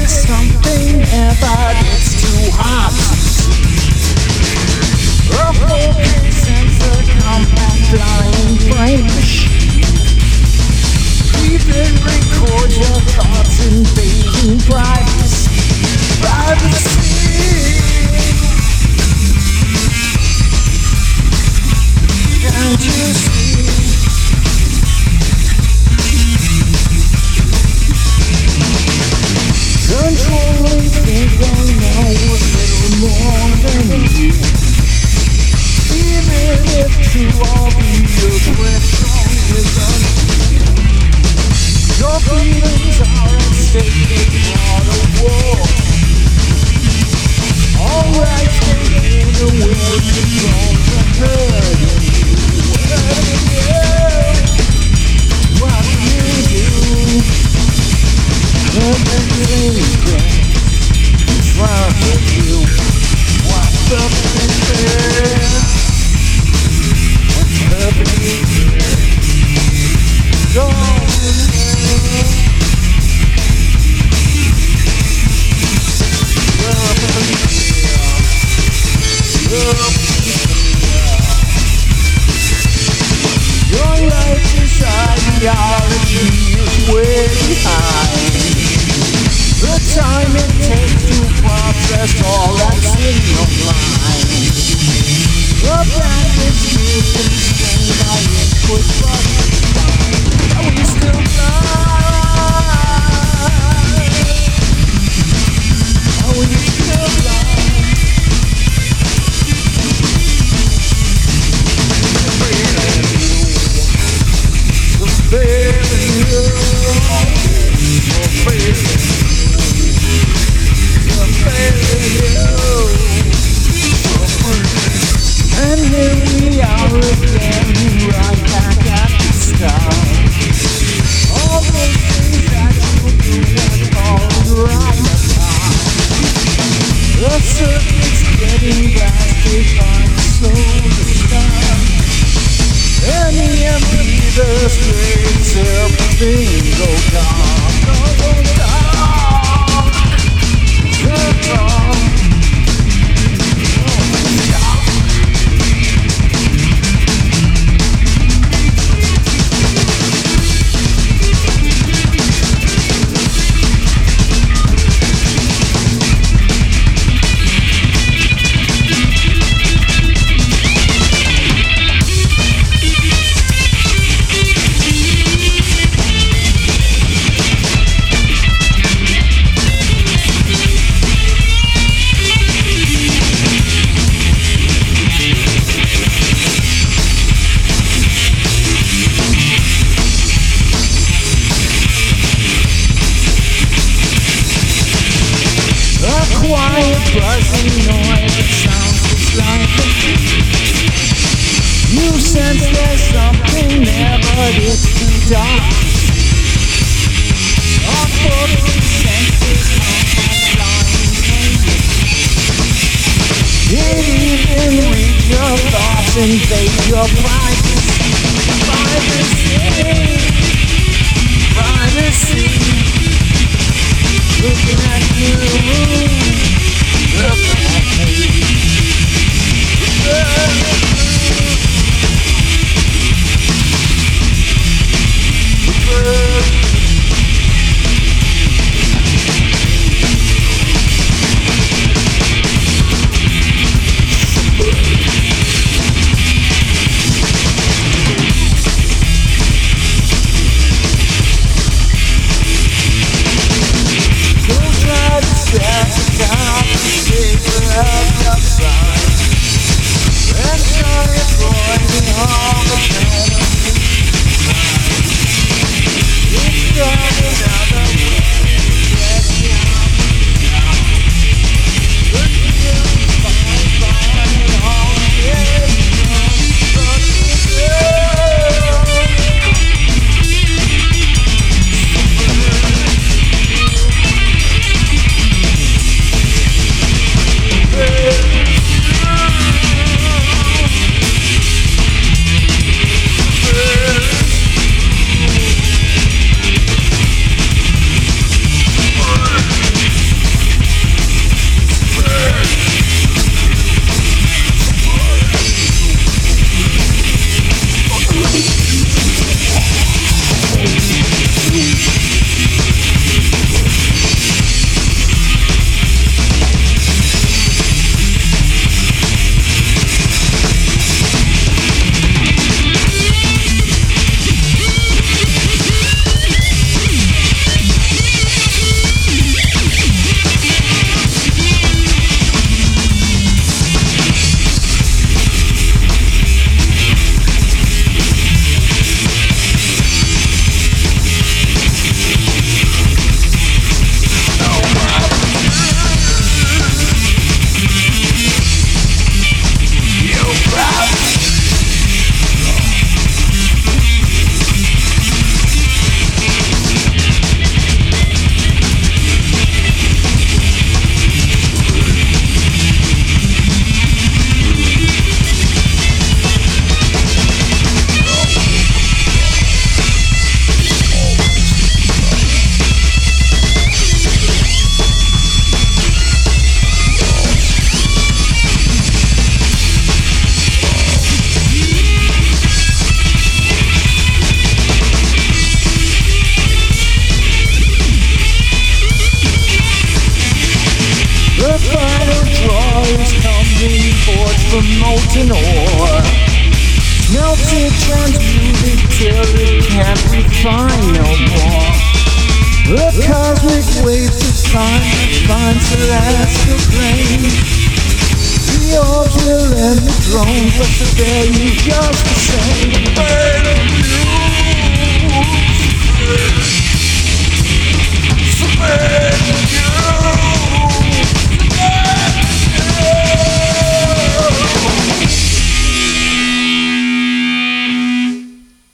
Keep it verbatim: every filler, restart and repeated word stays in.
something there, but it's too hard to see. A focus sensor compact flying brain machine. Even record your thoughts invading privacy. Privacy. Can't you see? Controlling things I know a little more than you. Even if to all be aggression is untrue. Your feelings are at stake, it's not a war. All rights taken away, control the hurting you, hurting you. What do you do? Look at the in front of you. What's the picture? What's the picture? Don't your righteous ideology is way behind the time it takes to process all that's in your mind. The bandits you can stand by input but are we still blind? Are we still blind? The failure, the failure. And here we are again, right back at the start. All the things that you do are falling right apart. The circuit's getting blasted by the solar star. And the empty, the streets, everything go dark, go dark, go dark. Quiet buzzing noise, it sounds just like a dream. You sense there's something there, but it's too dark. Our bodily senses are flying. It even reach your thoughts, invade your privacy. Privacy, privacy. Looking at you. Look at me. Don't try to step down, figure out your side. And try avoiding all the penalties. It's got another way to get down. Look at you, fine, fine, all the edge. Look at you. Hey. The final draw is coming forth from molten ore. Melted, transmuted till it can't refine no more. The cosmic waves of time find celestial flame. The orbs will end the drones, but spare you just the same.